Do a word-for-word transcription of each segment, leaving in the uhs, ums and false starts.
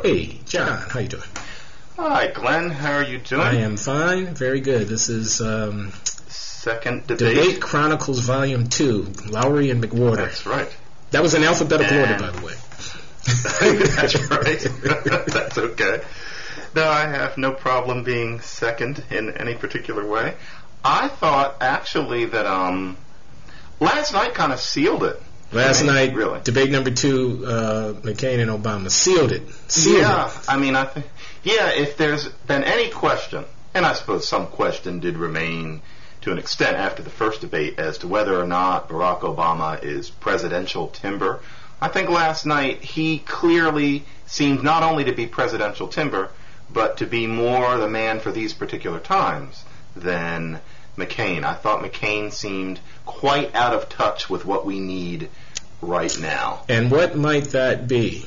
Hey, John, how you doing? Hi, Glenn. How are you doing? I am fine. Very good. This is um, Second Debate. Debate Chronicles Volume two, Lowry and McWhorter. That's right. That was in alphabetical and order, by the way. That's right. That's okay. No, I have no problem being second in any particular way. I thought, actually, that um, last night kind of sealed it. Last I mean, night, really. debate number two, uh, McCain and Obama sealed it. Sealed yeah, it. I mean, I think, yeah, if there's been any question, and I suppose some question did remain to an extent after the first debate as to whether or not Barack Obama is presidential timber, I think last night he clearly seemed not only to be presidential timber, but to be more the man for these particular times than McCain. I thought McCain seemed quite out of touch with what we need right now. And what might that be?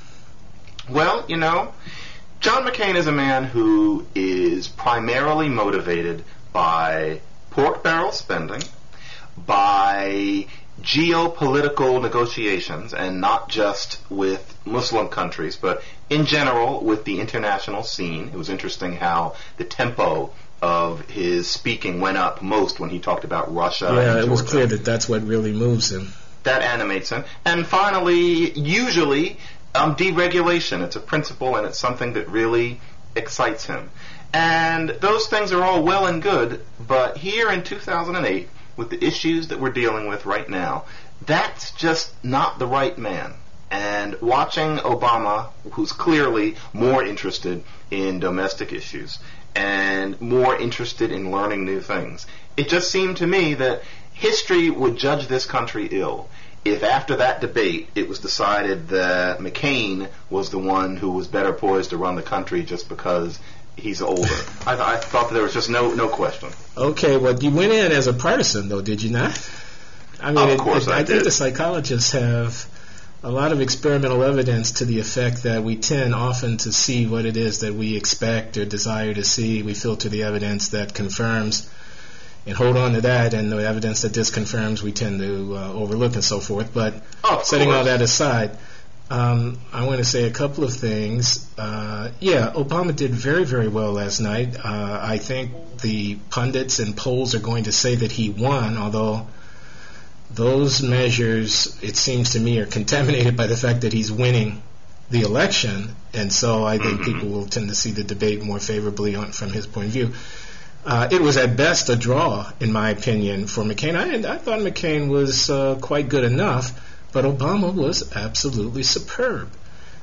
Well, you know, John McCain is a man who is primarily motivated by pork barrel spending, by geopolitical negotiations, and not just with Muslim countries, but in general with the international scene. It was interesting how the tempo of his speaking went up most when he talked about Russia. Yeah, and it was Georgia. clear that that's what really moves him. That animates him. And finally, usually, um, deregulation. It's a principle, and it's something that really excites him. And those things are all well and good, but here in two thousand eight, with the issues that we're dealing with right now, that's just not the right man. And watching Obama, who's clearly more interested in domestic issues and more interested in learning new things, it just seemed to me that history would judge this country ill if after that debate it was decided that McCain was the one who was better poised to run the country just because he's older. I, th- I thought that there was just no no question. Okay, well, you went in as a partisan, though, did you not? I mean, Of it, course it, I I did. think the psychologists have a lot of experimental evidence to the effect that we tend often to see what it is that we expect or desire to see. We filter the evidence that confirms and hold on to that, and the evidence that disconfirms we tend to uh, overlook and so forth. But Of setting course. all that aside, um, I want to say a couple of things. Uh, yeah, Obama did very, very well last night. Uh, I think the pundits and polls are going to say that he won, although those measures, it seems to me, are contaminated by the fact that he's winning the election, and so I think Mm-hmm. people will tend to see the debate more favorably on, from his point of view. Uh, it was at best a draw, in my opinion, for McCain. I, I thought McCain was uh, quite good enough, but Obama was absolutely superb.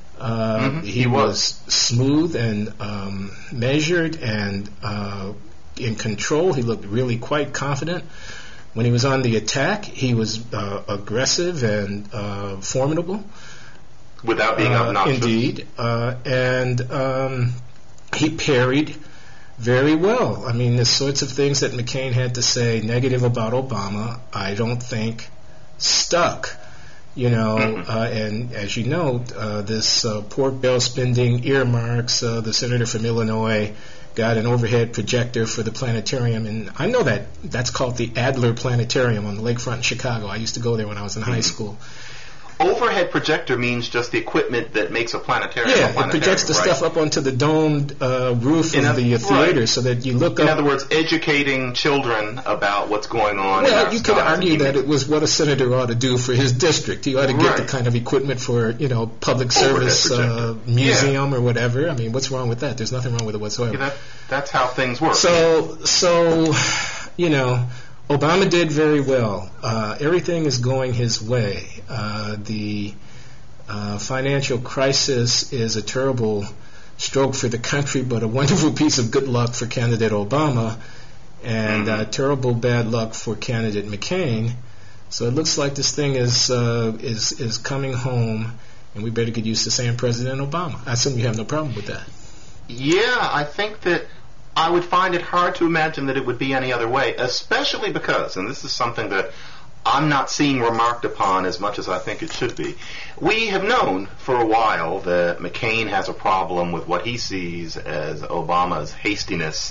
Uh, Mhm, he, he was. was. smooth and um, measured and uh, in control. He looked really quite confident. When he was on the attack, he was uh, aggressive and uh, formidable. Without being Uh, obnoxious. Indeed. Uh, and um, he parried very well. I mean, the sorts of things that McCain had to say negative about Obama, I don't think stuck. You know, Mhm. uh, and as you know, uh, this uh, pork barrel spending earmarks, uh, the senator from Illinois got an overhead projector for the planetarium, and I know that that's called the Adler Planetarium on the lakefront in Chicago. I used to go there when I was in high Mhm. school. Overhead projector means just the equipment that makes a planetarium Yeah, a it planetarium, projects the right? stuff up onto the domed uh, roof In of oth- the uh, theater right. so that you look In up. other words, educating children about what's going on in Well, our you could skies. argue And he that it was what a senator ought to do for his district. He ought to get the Right. kind of equipment for, you know, public Overhead service uh, projector. museum or whatever. I mean, what's wrong with that? There's nothing wrong with it whatsoever. Yeah, that, that's how things work. So, so, you know, Obama did very well. Uh, everything is going his way. Uh, the uh, financial crisis is a terrible stroke for the country, but a wonderful piece of good luck for candidate Obama, and Mhm. uh, terrible bad luck for candidate McCain. So it looks like this thing is uh, is is coming home, and we better get used to saying President Obama. I assume you have no problem with that. Yeah, I think that I would find it hard to imagine that it would be any other way, especially because, and this is something that I'm not seeing remarked upon as much as I think it should be. We have known for a while that McCain has a problem with what he sees as Obama's hastiness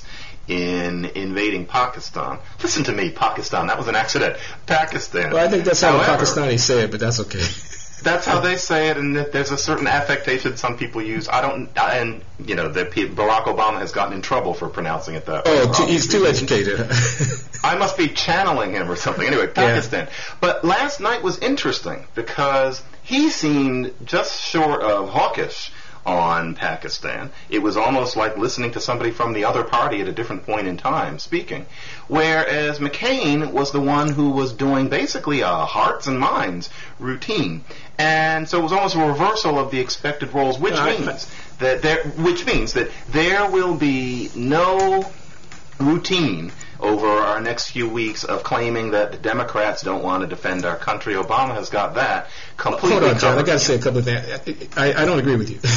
in invading Pakistan. Listen to me, Pakistan. That was an accident. Pakistan. Well, I think that's how the However, Pakistanis say it, but that's okay. That's how they say it, and that there's a certain affectation some people use. I don't, and you know, that Barack Obama has gotten in trouble for pronouncing it that way. Oh, too, he's too educated. I must be channeling him or something. Anyway, Pakistan. Yeah. But last night was interesting because he seemed just short of hawkish on Pakistan. It was almost like listening to somebody from the other party at a different point in time speaking. Whereas McCain was the one who was doing basically a hearts and minds routine. And so it was almost a reversal of the expected roles, which no, means that there which means that there will be no routine over our next few weeks of claiming that the Democrats don't want to defend our country. Obama has got that completely Hold on, John. covered. I got to say a couple of things. I, I don't agree with you.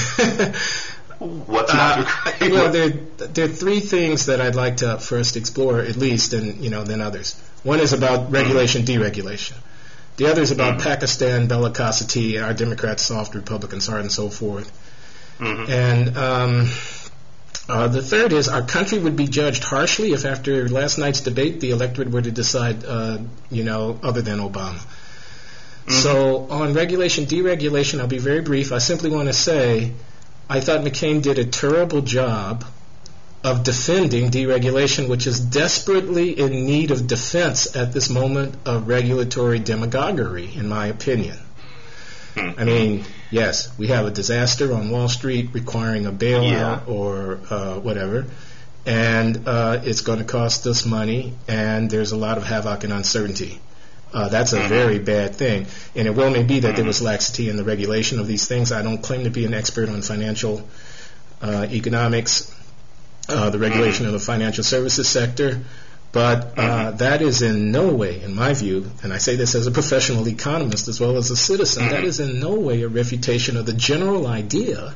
What's not uh, agree? Well, there, there are three things that I'd like to first explore, at least, and you know, then others. One is about regulation, mm-hmm. deregulation. The other is about mm-hmm. Pakistan, bellicosity, our Democrats soft, Republicans hard, and so forth. Mm-hmm. And um, uh, the third is our country would be judged harshly if after last night's debate the electorate were to decide, uh, you know, other than Obama. Mm-hmm. So on regulation, deregulation, I'll be very brief. I simply want to say I thought McCain did a terrible job of defending deregulation, which is desperately in need of defense at this moment of regulatory demagoguery, in my opinion. I mean, yes, we have a disaster on Wall Street requiring a bailout yeah. or uh, whatever, and uh, it's going to cost us money, and there's a lot of havoc and uncertainty. Uh, that's a mm-hmm. very bad thing. And it well may be that mm-hmm. there was laxity in the regulation of these things. I don't claim to be an expert on financial uh, economics, uh, the regulation mm-hmm. of the financial services sector, but uh, mm-hmm. that is in no way, in my view, and I say this as a professional economist as well as a citizen, mm-hmm. that is in no way a refutation of the general idea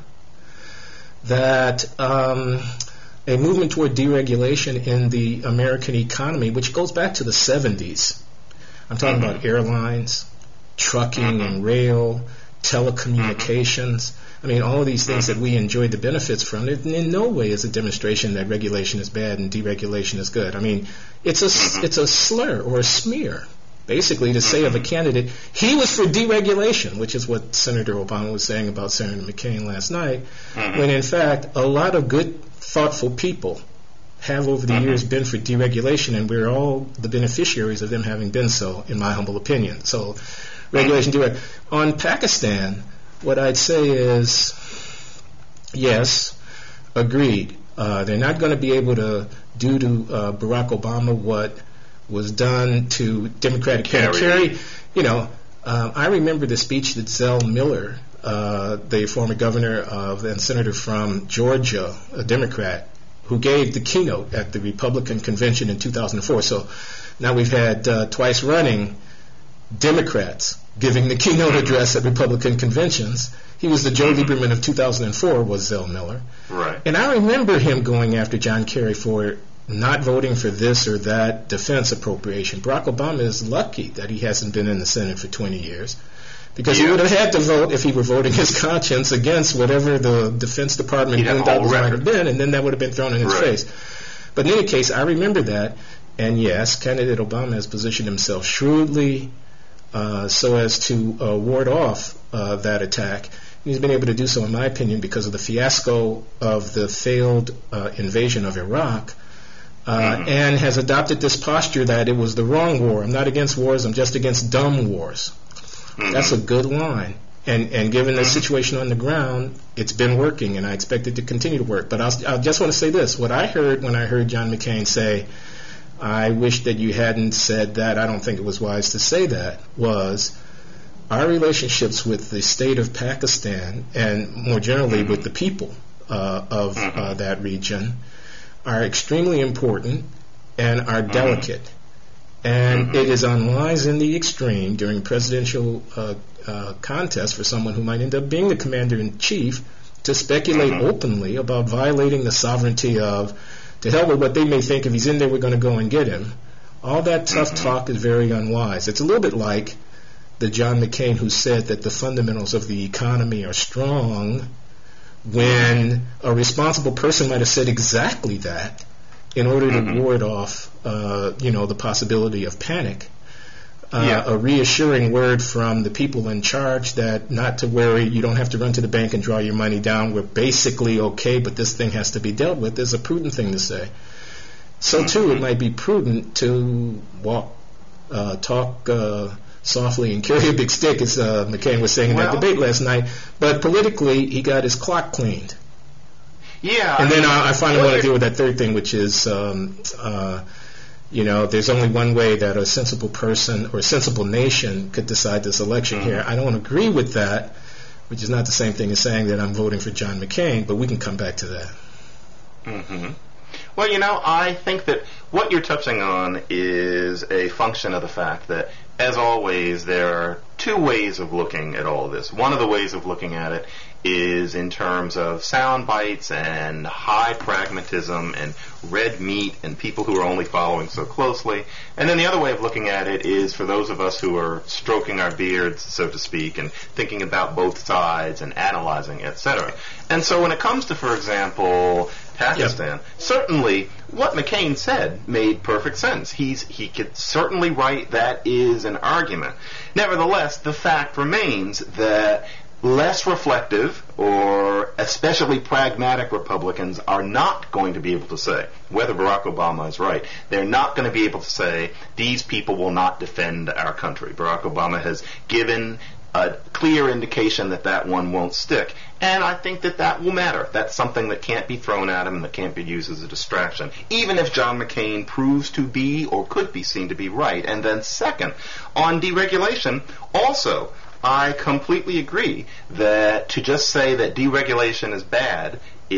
that um, a movement toward deregulation in the American economy, which goes back to the seventies, I'm talking mm-hmm. about airlines, trucking mm-hmm. and rail, telecommunications. Mm-hmm. I mean, all of these things mm-hmm. that we enjoyed the benefits from, it in no way is a demonstration that regulation is bad and deregulation is good. I mean, it's a, mm-hmm. it's a slur or a smear, basically, to mm-hmm. say of a candidate, he was for deregulation, which is what Senator Obama was saying about Senator McCain last night, mm-hmm. when in fact a lot of good, thoughtful people have over the mm-hmm. years been for deregulation, and we're all the beneficiaries of them having been so, in my humble opinion. So, regulation, mm-hmm. direct. On Pakistan, what I'd say is, yes, agreed. Uh, they're not going to be able to do to uh, Barack Obama what was done to Democratic Kerry. Kerry, you know, uh, I remember the speech that Zell Miller, uh, the former governor of and senator from Georgia, a Democrat, who gave the keynote at the Republican convention in two thousand four. So now we've had uh, twice running Democrats giving the keynote address at Republican conventions. He was the Joe Lieberman of two thousand four, was Zell Miller. Right. And I remember him going after John Kerry for not voting for this or that defense appropriation. Barack Obama is lucky that he hasn't been in the Senate for twenty years, because yeah. he would have had to vote if he were voting his conscience against whatever the Defense Department boondoggles might have been, and then that would have been thrown in his right. face. But in any case, I remember that, and yes, candidate Obama has positioned himself shrewdly uh, so as to uh, ward off uh, that attack. And he's been able to do so, in my opinion, because of the fiasco of the failed uh, invasion of Iraq, uh, mm-hmm. and has adopted this posture that it was the wrong war. I'm not against wars, I'm just against dumb wars. Mm-hmm. That's a good line. And and given the mm-hmm. situation on the ground, it's been working, and I expect it to continue to work. But I'll, I just want to say this. What I heard when I heard John McCain say, I wish that you hadn't said that, I don't think it was wise to say that, was our relationships with the state of Pakistan, and more generally mm-hmm. with the people uh, of mm-hmm. uh, that region, are extremely important and are mm-hmm. delicate. And mm-hmm. it is unwise in the extreme during presidential uh, uh, contest for someone who might end up being the commander-in-chief to speculate mm-hmm. openly about violating the sovereignty of, to hell with what they may think, if he's in there, we're going to go and get him. All that tough mm-hmm. talk is very unwise. It's a little bit like the John McCain who said that the fundamentals of the economy are strong, when a responsible person might have said exactly that in order to mm-hmm. ward off, uh, you know, the possibility of panic. uh, yeah. a reassuring word from the people in charge that not to worry, you don't have to run to the bank and draw your money down. We're basically okay, but this thing has to be dealt with, is a prudent thing to say. So, mm-hmm. too, it might be prudent to walk, uh, talk uh, softly and carry a big stick, as uh, McCain was saying in well, that debate last night. But politically, he got his clock cleaned. Yeah. And I then mean, I, I finally well, want to deal with that third thing, which is, um, uh, you know, there's only one way that a sensible person or a sensible nation could decide this election mm-hmm. here. I don't agree with that, which is not the same thing as saying that I'm voting for John McCain, but we can come back to that. Mm-hmm. Well, you know, I think that what you're touching on is a function of the fact that, as always, there are two ways of looking at all this. One of the ways of looking at it is in terms of sound bites and high pragmatism and red meat and people who are only following so closely. And then the other way of looking at it is for those of us who are stroking our beards, so to speak, and thinking about both sides and analyzing, et cetera. And so when it comes to, for example, Pakistan, yep. certainly what McCain said made perfect sense. He's he could certainly write that is an argument. Nevertheless, the fact remains that less reflective or especially pragmatic Republicans are not going to be able to say whether Barack Obama is right. They're not going to be able to say these people will not defend our country. Barack Obama has given a clear indication that that one won't stick. And I think that that will matter. That's something that can't be thrown at him and that can't be used as a distraction, even if John McCain proves to be or could be seen to be right. And then second, on deregulation, also, I completely agree that to just say that deregulation is bad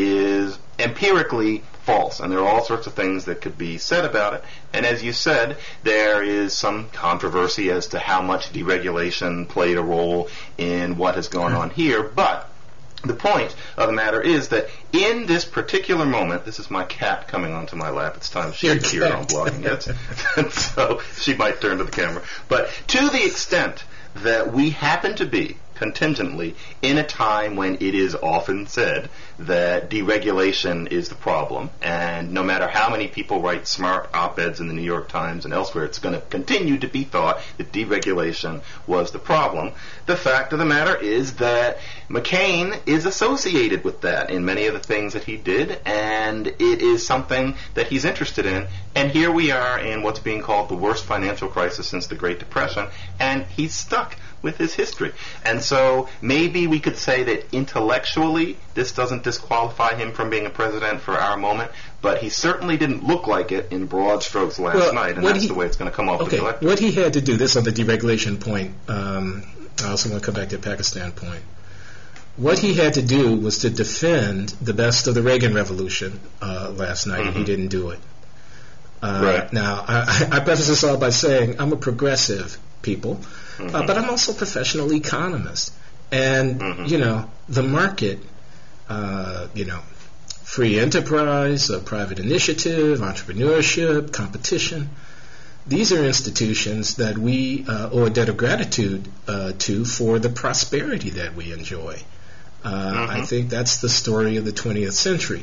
is empirically false, and there are all sorts of things that could be said about it. And as you said, there is some controversy as to how much deregulation played a role in what has gone on here, but the point of the matter is that in this particular moment, this is my cat coming onto my lap. It's time she could hear it on Blogging Heads. And so she might turn to the camera. But to the extent that we happen to be contingently in a time when it is often said that deregulation is the problem, and no matter how many people write smart op-eds in the New York Times and elsewhere, it's going to continue to be thought that deregulation was the problem. The fact of the matter is that McCain is associated with that in many of the things that he did, and it is something that he's interested in. And here we are in what's being called the worst financial crisis since the Great Depression, and he's stuck with his history. And so maybe we could say that intellectually this doesn't disqualify him from being a president for our moment, but he certainly didn't look like it in broad strokes last well, night, and that's he, the way it's going to come off okay, the electorate. What he had to do, this on the deregulation point, um, I also want to come back to the Pakistan point. What he had to do was to defend the best of the Reagan Revolution uh, last night, mm-hmm. and he didn't do it. Uh, right. Now, I, I preface this all by saying I'm a progressive people, mm-hmm. uh, but I'm also a professional economist. And, mm-hmm. you know, the market, uh, you know, free enterprise, uh, private initiative, entrepreneurship, competition, these are institutions that we uh, owe a debt of gratitude uh, to for the prosperity that we enjoy. Uh, mm-hmm. I think that's the story of the twentieth century.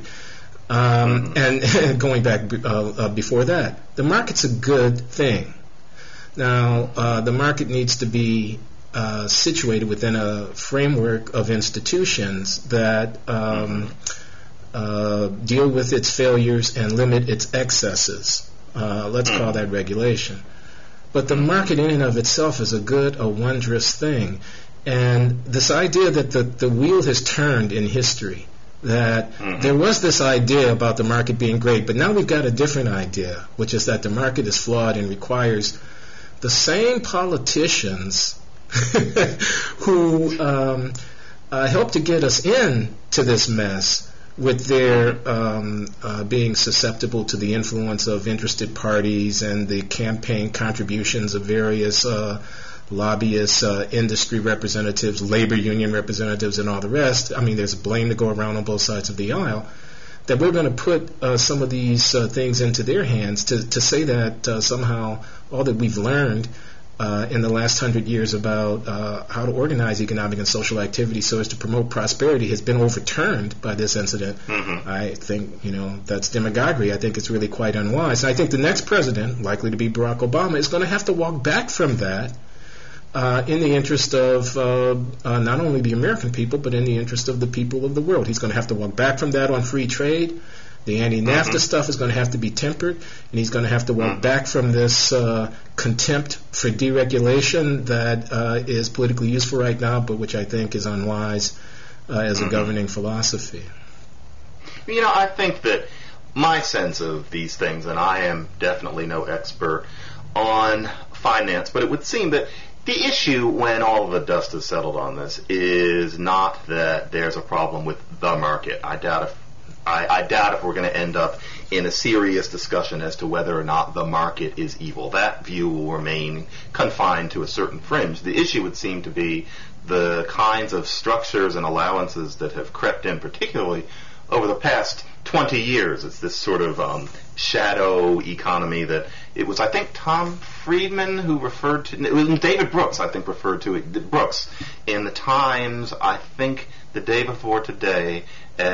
Um, mm-hmm. And going back uh, uh, before that, the market's a good thing. Now, uh, the market needs to be uh, situated within a framework of institutions that um, mm-hmm. uh, deal with its failures and limit its excesses. Uh, let's mm-hmm. call that regulation. But the market in and of itself is a good, a wondrous thing. And this idea that the, the wheel has turned in history, that mm-hmm. there was this idea about the market being great, but now we've got a different idea, which is that the market is flawed and requires the same politicians who um, uh, helped to get us into this mess with their um, uh, being susceptible to the influence of interested parties and the campaign contributions of various uh, lobbyists, uh, industry representatives, labor union representatives, and all the rest. I mean, there's blame to go around on both sides of the aisle, that we're going to put uh, some of these uh, things into their hands to, to say that uh, somehow all that we've learned uh, in the last hundred years about uh, how to organize economic and social activity so as to promote prosperity has been overturned by this incident. Mm-hmm. I think, you know, that's demagoguery. I think it's really quite unwise. And I think the next president, likely to be Barack Obama, is going to have to walk back from that uh, in the interest of uh, uh, not only the American people, but in the interest of the people of the world. He's going to have to walk back from that on free trade. The anti-NAFTA mm-hmm. stuff is going to have to be tempered, and he's going to have to walk mm-hmm. back from this uh, contempt for deregulation that uh, is politically useful right now, but which I think is unwise uh, as mm-hmm. a governing philosophy. You know, I think that my sense of these things, and I am definitely no expert on finance, but it would seem that the issue when all of the dust is settled on this is not that there's a problem with the market. I doubt if I, I doubt if we're going to end up in a serious discussion as to whether or not the market is evil. That view will remain confined to a certain fringe. The issue would seem to be the kinds of structures and allowances that have crept in, particularly over the past twenty years. It's this sort of um, shadow economy that it was, I think, Tom Friedman who referred to, it was David Brooks, I think, referred to it, Brooks, in the Times, I think, the day before today,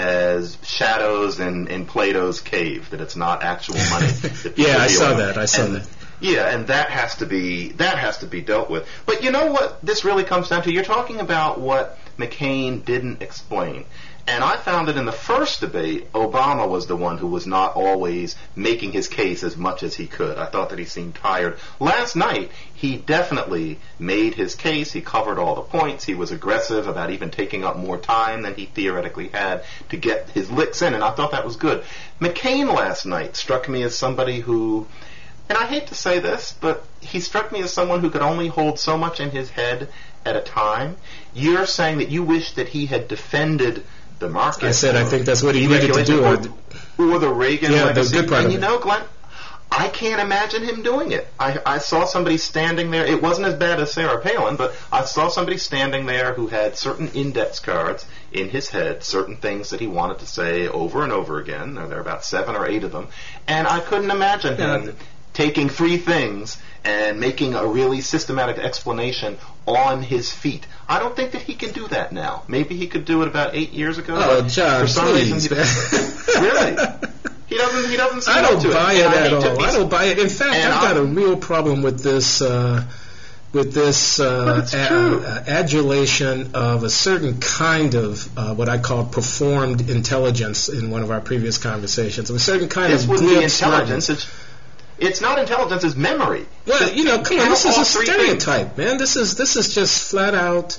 as shadows in, in Plato's cave, that it's not actual money. That yeah, I saw that. I saw and, that. Yeah, and that has to be that has to be dealt with. But you know what this really comes down to? You're talking about what McCain didn't explain. And I found that in the first debate, Obama was the one who was not always making his case as much as he could. I thought that he seemed tired. Last night, he definitely made his case. He covered all the points. He was aggressive about even taking up more time than he theoretically had to get his licks in, and I thought that was good. McCain last night struck me as somebody who, and I hate to say this, but he struck me as someone who could only hold so much in his head at a time. You're saying that you wish that he had defended the market. I said I think that's what he needed to do. Or, or the Reagan yeah, legacy. The good part and of you it. know, Glenn, I can't imagine him doing it. I, I saw somebody standing there. It wasn't as bad as Sarah Palin, but I saw somebody standing there who had certain index cards in his head, certain things that he wanted to say over and over again. There are about seven or eight of them. And I couldn't imagine him yeah. taking three things and making a really systematic explanation on his feet. I don't think that he can do that now. Maybe he could do it about eight years ago. Oh, John, for some please, reason, he, really? He doesn't. He doesn't. Seem I don't to buy it, it I at all. I don't buy it. In fact, and I've got I'm, a real problem with this. Uh, with this uh, a- uh, adulation of a certain kind of uh, what I call performed intelligence in one of our previous conversations. Of a certain kind this of wouldn't be glib intelligence. smartness. It's, it's not intelligence. It's memory. Well, Just you know, come on. This is a stereotype, things. man. This is this is just flat out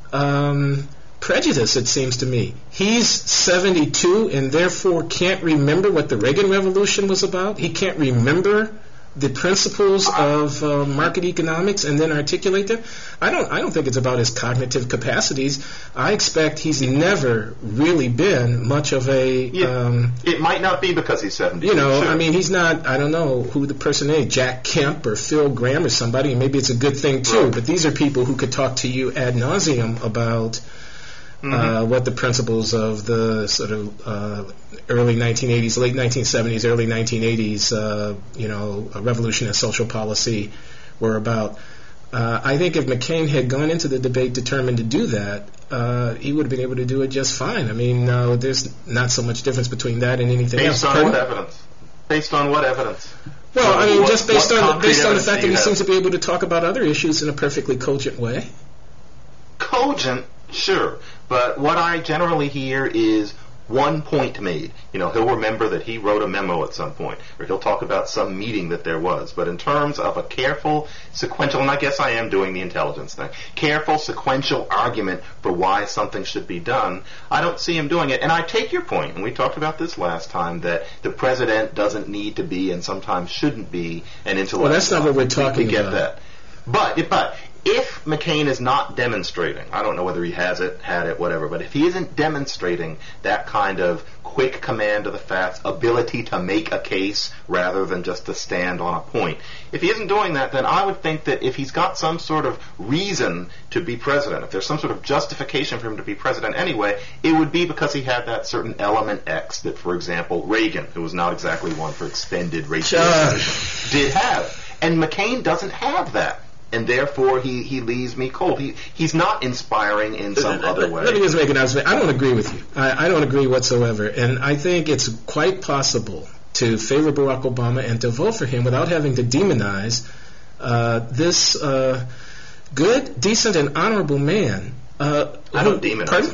um, prejudice. It seems to me. He's seventy-two and therefore can't remember what the Reagan Revolution was about. He can't remember the principles of uh, market economics and then articulate them. I don't. I don't think it's about his cognitive capacities. I expect he's never really been much of a. Yeah, um, it might not be because he's seventy. You know, sure. I mean, he's not. I don't know who the person is, Jack Kemp or Phil Graham or somebody. And maybe it's a good thing too. Right. But these are people who could talk to you ad nauseum about. Mm-hmm. Uh, what the principles of the sort of uh, early nineteen eighties, late nineteen seventies, early nineteen eighties, uh, you know, revolution in social policy were about. Uh, I think if McCain had gone into the debate determined to do that, uh, he would have been able to do it just fine. I mean, uh, there's not so much difference between that and anything Based else. Based on what evidence? Based on what evidence? Well, I mean, what, just based on based on the fact that he have? seems to be able to talk about other issues in a perfectly cogent way. Cogent, sure. But what I generally hear is one point made. You know, he'll remember that he wrote a memo at some point, or he'll talk about some meeting that there was. But in terms of a careful, sequential, and I guess I am doing the intelligence thing, careful, sequential argument for why something should be done, I don't see him doing it. And I take your point, and we talked about this last time, that the president doesn't need to be and sometimes shouldn't be an intellectual. Well, that's not what we're talking we get about. That. But, but if McCain is not demonstrating, I don't know whether he has it, had it, whatever, but if he isn't demonstrating that kind of quick command of the facts, ability to make a case rather than just to stand on a point, if he isn't doing that, then I would think that if he's got some sort of reason to be president, if there's some sort of justification for him to be president anyway, it would be because he had that certain element X that, for example, Reagan, who was not exactly one for extended racial, did have. And McCain doesn't have that. and therefore he, he leaves me cold. He he's not inspiring in some let, other let, way. Let me just make an announcement. I don't agree with you. I, I don't agree whatsoever, and I think it's quite possible to favor Barack Obama and to vote for him without having to demonize uh, this uh, good, decent, and honorable man. Uh, I don't demonize. Pardon?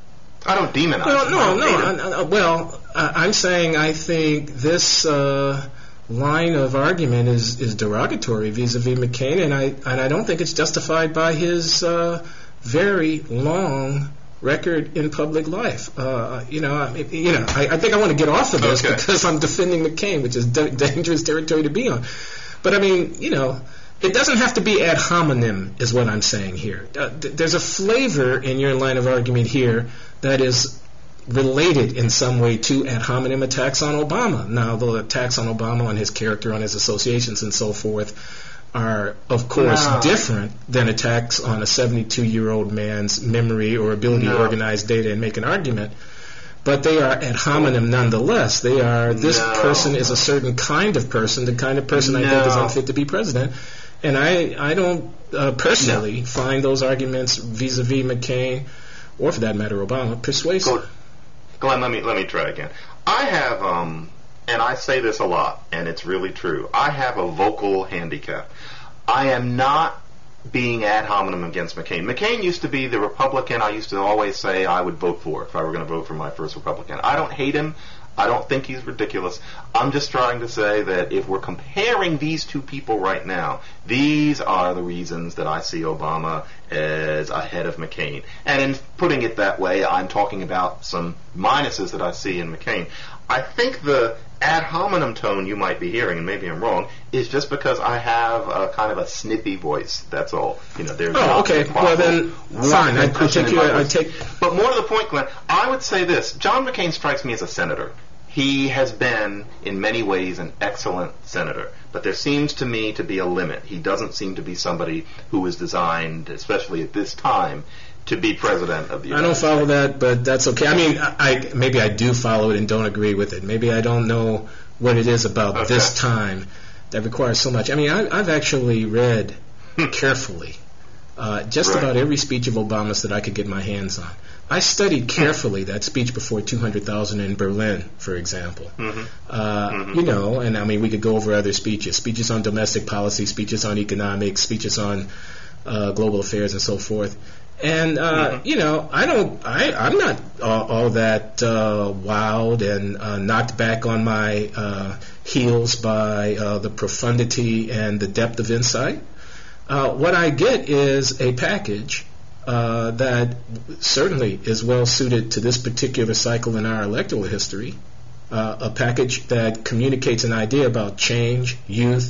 I don't demonize. Well, no, him. no. I, I, well, I, I'm saying I think this uh, line of argument is, is derogatory vis-a-vis McCain, and I and I don't think it's justified by his uh, very long record in public life. Uh, you know, I, you know. I, I think I want to get off of this okay. because I'm defending McCain, which is d- dangerous territory to be on. But I mean, you know. It doesn't have to be ad hominem, is what I'm saying here. Uh, th- there's a flavor in your line of argument here that is related in some way to ad hominem attacks on Obama. Now, the attacks on Obama, on his character, on his associations, and so forth, are, of course, no. different than attacks on a seventy-two-year-old man's memory or ability no. to organize data and make an argument. But they are ad hominem nonetheless. They are, this no. person is a certain kind of person, the kind of person no. I think is unfit to be president. And I, I don't uh, personally no. find those arguments vis-a-vis McCain, or for that matter Obama, persuasive. Glenn, let me let me try again. I have, um, and I say this a lot, and it's really true. I have a vocal handicap. I am not being ad hominem against McCain. McCain used to be the Republican I used to always say I would vote for if I were going to vote for my first Republican. I don't hate him. I don't think he's ridiculous. I'm just trying to say that if we're comparing these two people right now, these are the reasons that I see Obama as ahead of McCain. And in putting it that way, I'm talking about some minuses that I see in McCain. I think the ad hominem tone you might be hearing, and maybe I'm wrong, is just because I have a kind of a snippy voice. That's all. You know, there's oh, okay. Well, then, fine. I, I take your. I take. But more to the point, Glenn, I would say this: John McCain strikes me as a senator. He has been, in many ways, an excellent senator. But there seems to me to be a limit. He doesn't seem to be somebody who is designed, especially at this time, to be president of the United States. I don't follow that, but that's okay. I mean, I, I maybe I do follow it and don't agree with it. Maybe I don't know what it is about okay. this time that requires so much. I mean, I, I've actually read carefully uh, just right. about every speech of Obama's that I could get my hands on. I studied carefully that speech before two hundred thousand in Berlin, for example. Mm-hmm. Uh, mm-hmm. You know, and I mean, we could go over other speeches, speeches on domestic policy, speeches on economics, speeches on uh, global affairs, and so forth. And, uh, mm-hmm. you know, I don't, I, I'm not all, all that uh, wowed and uh, knocked back on my uh, heels by uh, the profundity and the depth of insight. Uh, what I get is a package Uh, that certainly is well suited to this particular cycle in our electoral history, uh, a package that communicates an idea about change, youth,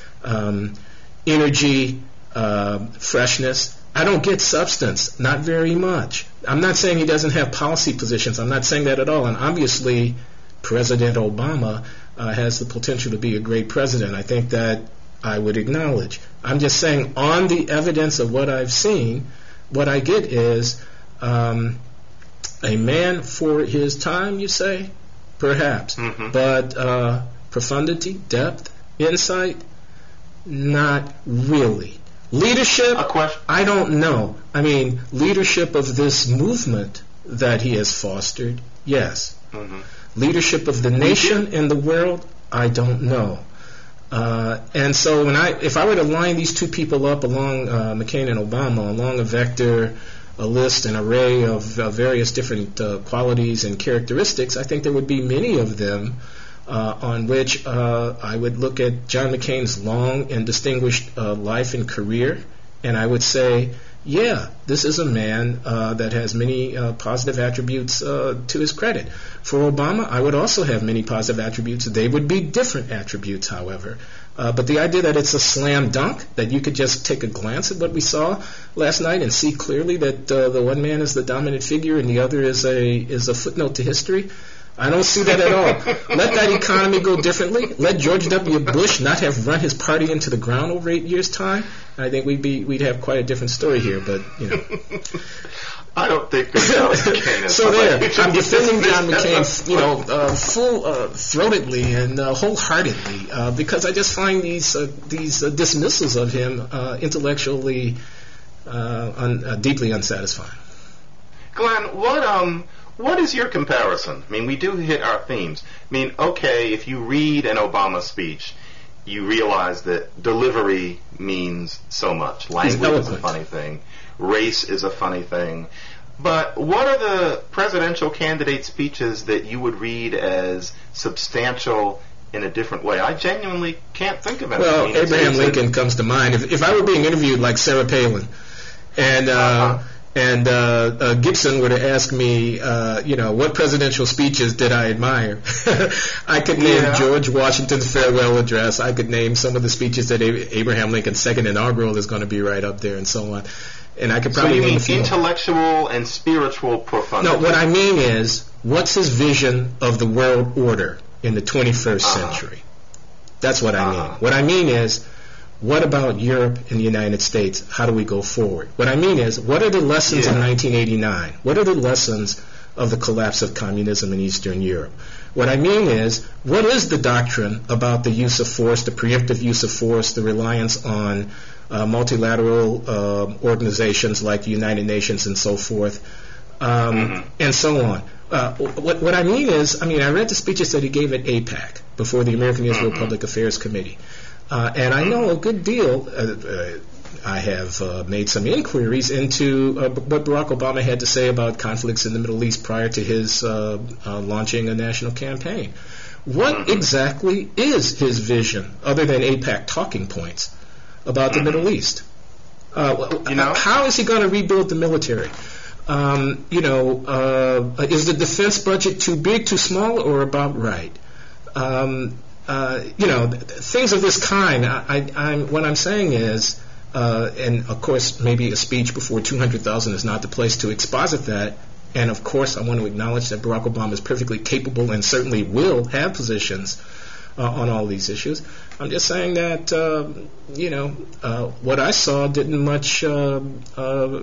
um, energy, uh, freshness. I don't get substance, not very much. I'm not saying he doesn't have policy positions. I'm not saying that at all. And obviously, President Obama uh, has the potential to be a great president. I think that I would acknowledge. I'm just saying, on the evidence of what I've seen, what I get is um, a man for his time, you say? Perhaps. Mm-hmm. But uh, profundity, depth, insight, not really. Leadership, A question? I don't know. I mean, leadership of this movement that he has fostered, yes. Mm-hmm. Leadership of the nation and the world, I don't know. Uh, and so when I, if I were to line these two people up along uh, McCain and Obama, along a vector, a list, an array of uh, various different uh, qualities and characteristics, I think there would be many of them uh, on which uh, I would look at John McCain's long and distinguished uh, life and career, and I would say, yeah, this is a man uh, that has many uh, positive attributes uh, to his credit. For Obama, I would also have many positive attributes. They would be different attributes, however. Uh, but the idea that it's a slam dunk, that you could just take a glance at what we saw last night and see clearly that uh, the one man is the dominant figure and the other is a is a footnote to history, I don't see that at all. Let that economy go differently. Let George W. Bush not have run his party into the ground over eight years' time. I think we'd be we'd have quite a different story here. But you know, I don't think that John McCain is. So there, I'm defending John McCain, you know, uh, full uh, throatedly and uh, wholeheartedly uh, because I just find these uh, these uh, dismissals of him uh, intellectually uh, un, uh, deeply unsatisfying. Glenn, what um. What is your comparison? I mean, we do hit our themes. I mean, okay, if you read an Obama speech, you realize that delivery means so much. Language is a funny thing. Race is a funny thing. But what are the presidential candidate speeches that you would read as substantial in a different way? I genuinely can't think of anything. Well, Abraham Lincoln comes to mind. If, if I were being interviewed like Sarah Palin, and uh, uh-huh. And uh, uh, Gibson were to ask me, uh, you know, what presidential speeches did I admire? I could name yeah. George Washington's farewell address. I could name some of the speeches that A- Abraham Lincoln's second inaugural is going to be right up there, and so on. And I could probably so you name mean a few intellectual more. and spiritual profundity? No, what I mean is, what's his vision of the world order in the twenty-first uh-huh. century? That's what I uh-huh. mean. What I mean is, what about Europe and the United States? How do we go forward? What I mean is, what are the lessons yeah. of nineteen eighty-nine? What are the lessons of the collapse of communism in Eastern Europe? What I mean is, what is the doctrine about the use of force, the preemptive use of force, the reliance on uh, multilateral uh, organizations like the United Nations and so forth, um, mm-hmm. and so on? Uh, what, what I mean is, I mean, I read the speeches that he gave at AIPAC before the American Israel mm-hmm. Public Affairs Committee. Uh, and I know a good deal. Uh, uh, I have uh, made some inquiries into uh, what Barack Obama had to say about conflicts in the Middle East prior to his uh, uh, launching a national campaign. What mm-hmm. exactly is his vision, other than AIPAC talking points, about mm-hmm. the Middle East? Uh, you know? How is he going to rebuild the military? Um, you know, uh, is the defense budget too big, too small, or about right? Um, Uh, you know, th- things of this kind. I, I, I'm, what I'm saying is, uh, and of course, maybe a speech before two hundred thousand is not the place to exposit that. And of course, I want to acknowledge that Barack Obama is perfectly capable and certainly will have positions uh, on all these issues. I'm just saying that, uh, you know, uh, what I saw didn't much, uh, uh,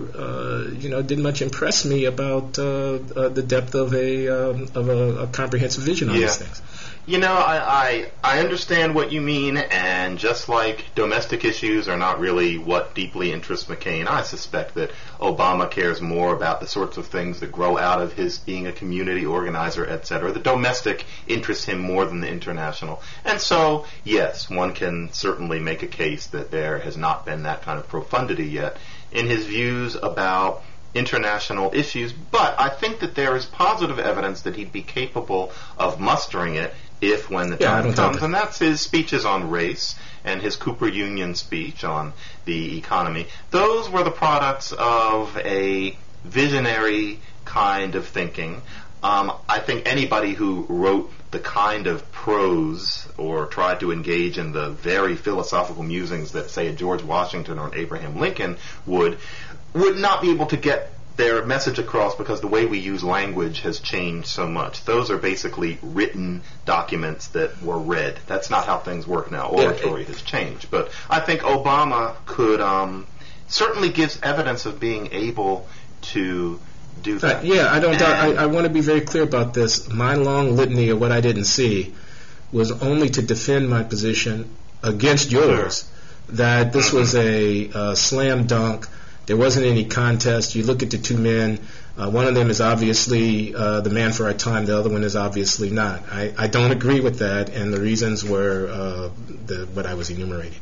uh, you know, didn't much impress me about uh, uh, the depth of a um, of a, a comprehensive vision on yeah. these things. You know, I, I I understand what you mean, and just like domestic issues are not really what deeply interests McCain, I suspect that Obama cares more about the sorts of things that grow out of his being a community organizer, et cetera. The domestic interests him more than the international. And so, yes, one can certainly make a case that there has not been that kind of profundity yet in his views about international issues, but I think that there is positive evidence that he'd be capable of mustering it if when the yeah, time comes, that. And that's his speeches on race and his Cooper Union speech on the economy. Those were the products of a visionary kind of thinking. Um, I think anybody who wrote the kind of prose or tried to engage in the very philosophical musings that, say, a George Washington or an Abraham Lincoln would, would not be able to get their message across because the way we use language has changed so much. Those are basically written documents that were read. That's not how things work now. Oratory has changed. But I think Obama could um, certainly gives evidence of being able to do that. Uh, yeah, I don't doubt. I, I want to be very clear about this. My long litany of what I didn't see was only to defend my position against yours, sure. that this was a uh, slam dunk. There wasn't any contest. You look at the two men. Uh, one of them is obviously uh, the man for our time. The other one is obviously not. I, I don't agree with that, and the reasons were uh, the, what I was enumerating.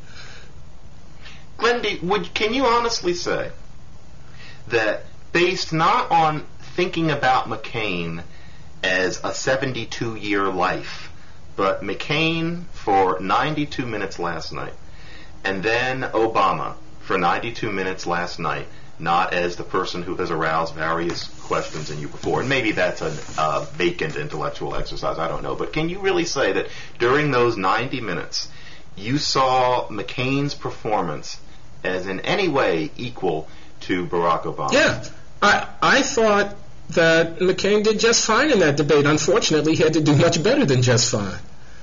Glendy, would can you honestly say that based not on thinking about McCain as a seventy-two-year life, but McCain for ninety-two minutes last night, and then Obama for ninety-two minutes last night, not as the person who has aroused various questions in you before, and maybe that's a uh, vacant intellectual exercise, I don't know, but can you really say that during those ninety minutes you saw McCain's performance as in any way equal to Barack Obama? Yeah. I I thought that McCain did just fine in that debate. Unfortunately, he had to do much better than just fine.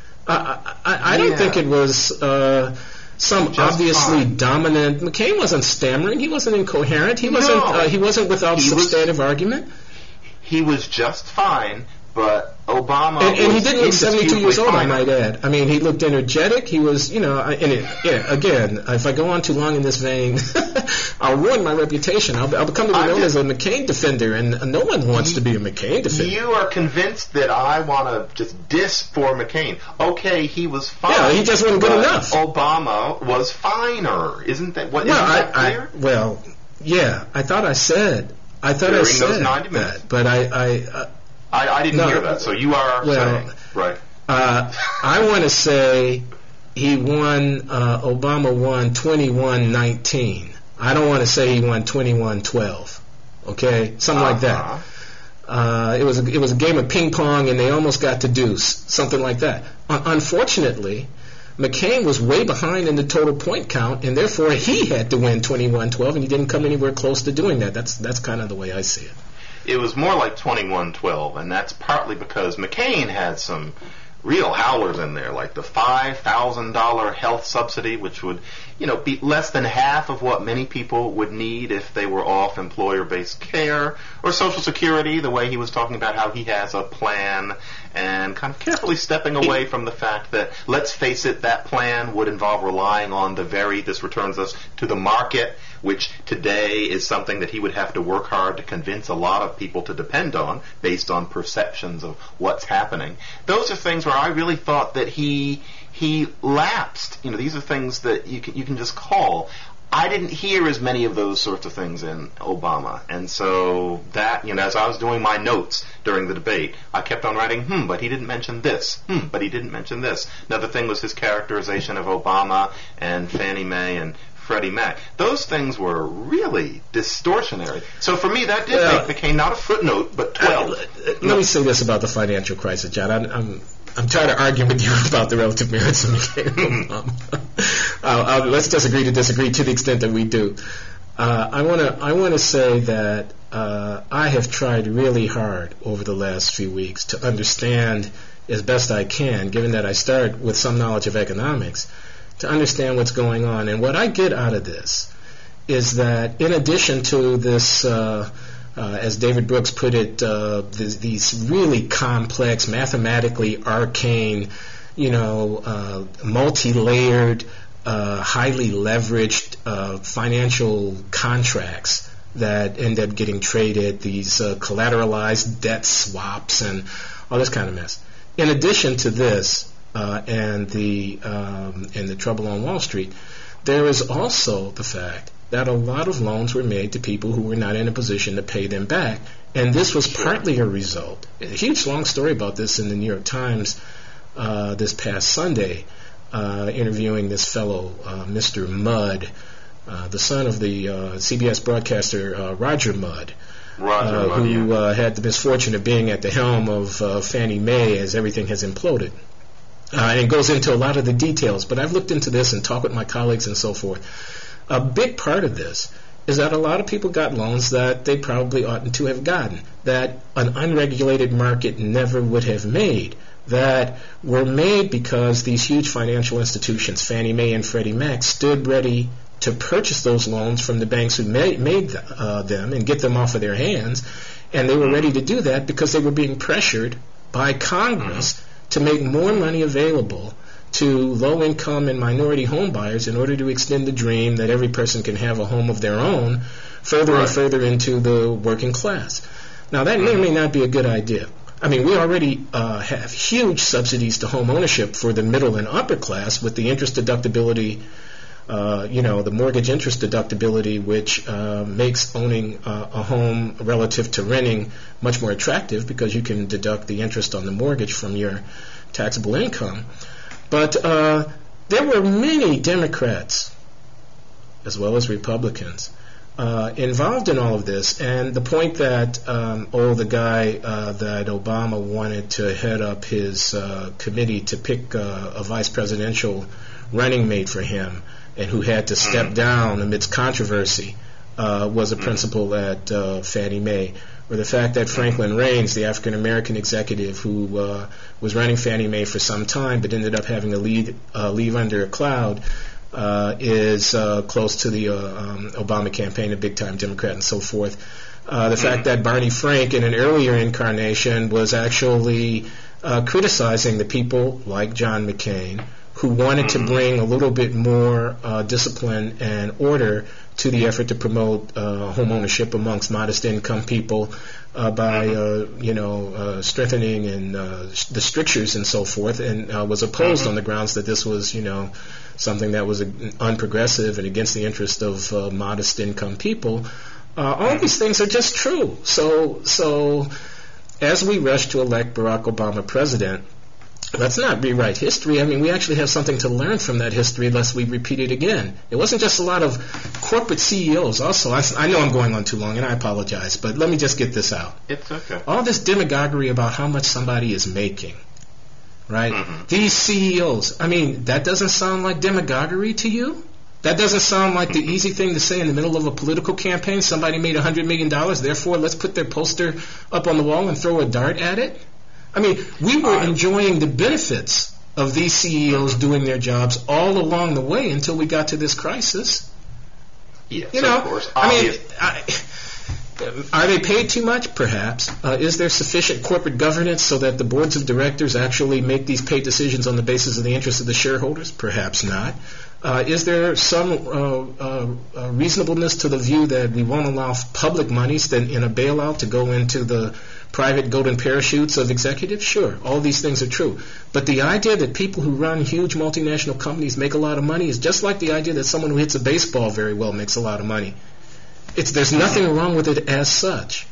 I, I, I don't yeah. think it was uh, some just obviously fine. dominant. McCain wasn't stammering. He wasn't incoherent. He wasn't. No. Uh, he wasn't without He substantive was, argument. He was just fine, but Obama and, and he was didn't look seventy-two years old, I finer. might add. I mean, he looked energetic. He was, you know, I- and it, yeah, again, if I go on too long in this vein, I'll ruin my reputation. I'll, I'll become to be I'm known just- as a McCain defender, and no one wants to be a McCain defender. You are convinced that I want to just diss for McCain. Okay, he was fine. Yeah, he just wasn't good but enough. Obama was finer. Isn't that what? well, isn't I, that clear? I, well, yeah, I thought I said, I thought During I said those ninety minutes. that, but I, I, uh, I, I didn't no, hear that. So you are well, saying right. uh, I want to say he won. Uh, Obama won twenty-one nineteen. I don't want to say he won twenty-one twelve. Okay, something like that. Uh-huh. Uh, it was a, it was a game of ping pong, and they almost got to deuce, something like that. Un- unfortunately, McCain was way behind in the total point count, and therefore he had to win twenty-one twelve, and he didn't come anywhere close to doing that. That's that's kind of the way I see it. It was more like twenty-one twelve, and that's partly because McCain had some real howlers in there, like the five thousand dollars health subsidy, which would, you know, be less than half of what many people would need if they were off employer-based care, or Social Security, the way he was talking about how he has a plan, and kind of carefully stepping away from the fact that, let's face it, that plan would involve relying on the very, this returns us to the market, which today is something that he would have to work hard to convince a lot of people to depend on based on perceptions of what's happening. Those are things where I really thought that he he lapsed. You know, these are things that you can, you can just call. I didn't hear as many of those sorts of things in Obama, and so that, you know, as I was doing my notes during the debate, I kept on writing, hmm, but he didn't mention this, hmm, but he didn't mention this. Another thing was his characterization of Obama and Fannie Mae and Freddie Mac. Those things were really distortionary. So for me, that did Well, make McCain not a footnote, but twelve. Uh, let me say this about the financial crisis, John. I'm, I'm I'm tired of arguing with you about the relative merits of McCain. uh, uh, let's just agree to disagree to the extent that we do. Uh, I want to I want to say that uh, I have tried really hard over the last few weeks to understand as best I can, given that I start with some knowledge of economics, to understand what's going on. And what I get out of this is that in addition to this, uh, uh, as David Brooks put it, uh, th- these really complex, mathematically arcane, you know, uh, multi-layered, uh, highly leveraged uh, financial contracts that end up getting traded, these uh, collateralized debt swaps and all this kind of mess. In addition to this, uh, and the um, and the trouble on Wall Street, there is also the fact that a lot of loans were made to people who were not in a position to pay them back, and this was partly a result. A huge long story about this in the New York Times uh, this past Sunday, uh, interviewing this fellow, uh, Mister Mudd, uh, the son of the uh, C B S broadcaster uh, Roger Mudd. Roger uh, Mudd, who yeah. uh, had the misfortune of being at the helm of uh, Fannie Mae as everything has imploded. Uh, and it goes into a lot of the details, but I've looked into this and talked with my colleagues and so forth. A big part of this is that a lot of people got loans that they probably oughtn't to have gotten, that an unregulated market never would have made, that were made because these huge financial institutions, Fannie Mae and Freddie Mac, stood ready to purchase those loans from the banks who made, made uh, them and get them off of their hands, and they were ready to do that because they were being pressured by Congress mm-hmm. to make more money available to low-income and minority home buyers in order to extend the dream that every person can have a home of their own further right. and further into the working class. Now, that may or may not be a good idea. I mean, we already uh, have huge subsidies to home ownership for the middle and upper class with the interest deductibility, uh, you know, the mortgage interest deductibility, which uh, makes owning uh, a home relative to renting much more attractive because you can deduct the interest on the mortgage from your taxable income. But uh, there were many Democrats, as well as Republicans, uh, involved in all of this. And the point that, um, oh, the guy uh, that Obama wanted to head up his uh, committee to pick uh, a vice presidential running mate for him and who had to step down amidst controversy uh, was a principal at uh, Fannie Mae. or the fact that Franklin Raines, the African-American executive who uh, was running Fannie Mae for some time but ended up having to lead, uh, leave under a cloud, uh, is uh, close to the uh, um, Obama campaign, a big-time Democrat, and so forth. Uh, the mm-hmm. fact that Barney Frank, in an earlier incarnation, was actually uh, criticizing the people like John McCain, who wanted mm-hmm. to bring a little bit more uh, discipline and order to the effort to promote uh, home ownership amongst modest-income people uh, by, uh, you know, uh, strengthening and uh, the strictures and so forth, and uh, was opposed mm-hmm. on the grounds that this was, you know, something that was uh, unprogressive and against the interest of uh, modest-income people. Uh, all mm-hmm. these things are just true. So, so as we rush to elect Barack Obama president, let's not rewrite history. I mean, we actually have something to learn from that history lest we repeat it again. It wasn't just a lot of corporate C E Os. Also, I, I know I'm going on too long, and I apologize, but let me just get this out. It's okay. All this demagoguery about how much somebody is making, right? Mm-hmm. These C E Os, I mean, that doesn't sound like demagoguery to you? That doesn't sound like the easy thing to say in the middle of a political campaign. Somebody made one hundred million dollars, therefore let's put their poster up on the wall and throw a dart at it? I mean, we were enjoying the benefits of these C E Os doing their jobs all along the way until we got to this crisis. Yes, you know, of course. I mean, I, are they paid too much? Perhaps. Uh, is there sufficient corporate governance so that the boards of directors actually make these paid decisions on the basis of the interests of the shareholders? Perhaps not. Uh, is there some uh, uh, uh, reasonableness to the view that we won't allow public monies then in a bailout to go into the private golden parachutes of executives? Sure, all these things are true. But the idea that people who run huge multinational companies make a lot of money is just like the idea that someone who hits a baseball very well makes a lot of money. It's there's nothing wrong with it as such.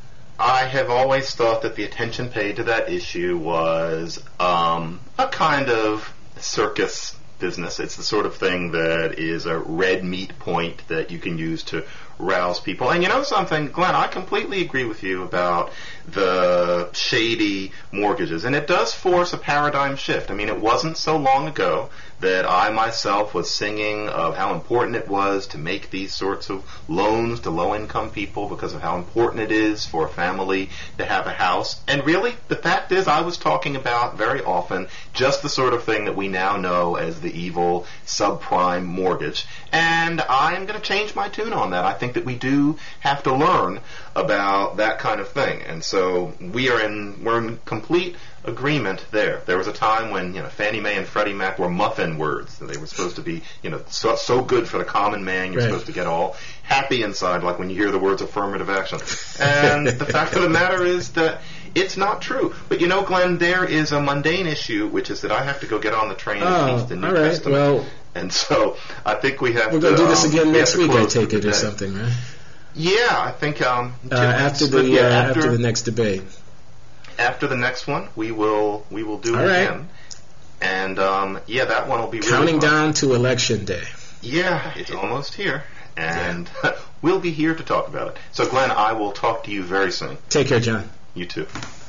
I have always thought that the attention paid to that issue was um, a kind of circus business. It's the sort of thing that is a red meat point that you can use to rouse people. And you know something, Glenn, I completely agree with you about the shady mortgages. And it does force a paradigm shift. I mean, it wasn't so long ago that I myself was singing of how important it was to make these sorts of loans to low-income people because of how important it is for a family to have a house. And really, the fact is, I was talking about very often just the sort of thing that we now know as the evil subprime mortgage. And I'm going to change my tune on that. I think that we do have to learn about that kind of thing. And so we are in, we're in complete agreement there. There was a time when, you know, Fannie Mae and Freddie Mac were muffin words. They were supposed to be, you know, so, so good for the common man. You're right. supposed to get all happy inside, like when you hear the words affirmative action. And the fact of the matter is that it's not true. But you know, Glenn, there is a mundane issue, which is that I have to go get on the train oh, and teach the New all right. Testament. Well, and so I think we have we're to... We're going to do this um, again we next week, I take it, or day. something, right? Yeah, I think... Um, uh, after the yeah, uh, after, after the next debate. After the next one, we will we will do all it right. again. And, um, yeah, that one will be Counting really fun. down to Election Day. Yeah, it's almost here. And yeah. we'll be here to talk about it. So, Glenn, I will talk to you very soon. Take care, John. You too.